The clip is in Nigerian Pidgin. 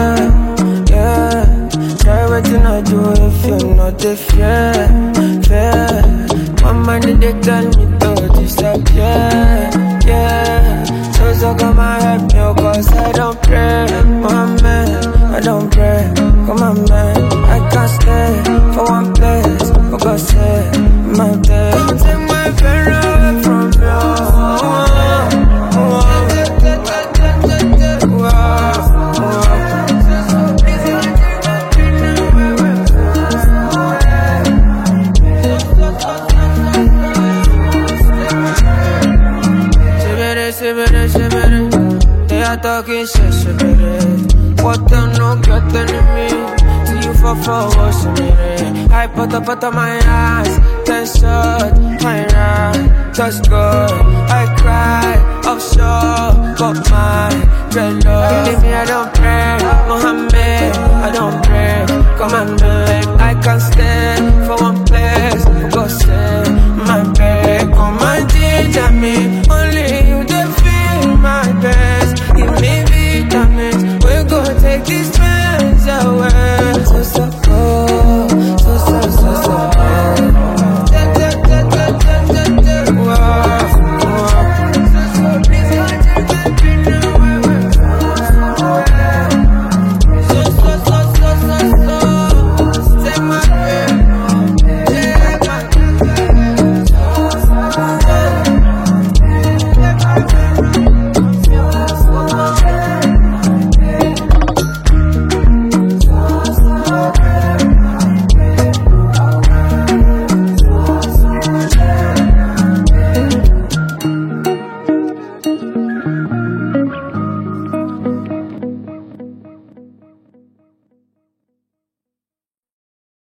yeah. Try waiting I do if you're not the fair. My money they tell me to disappear, yeah. So come and help me, cause I don't pray. My man, I don't pray. Come on, man, I can't stay for one place. For God's sake, my day. Don't take my pain away from you. They are talking shit, what them no get enemy. See you for what's in me. I put up my eyes, then shut my eye. Just good, I cry, offshore, got my dreadlocks. Believe me, I don't pray, Mohammed, I don't pray. Come on, babe, I can't stay for one place. Go say my babe, come and ginger me. Only you, they feel my best. Give me vitamins, we go take this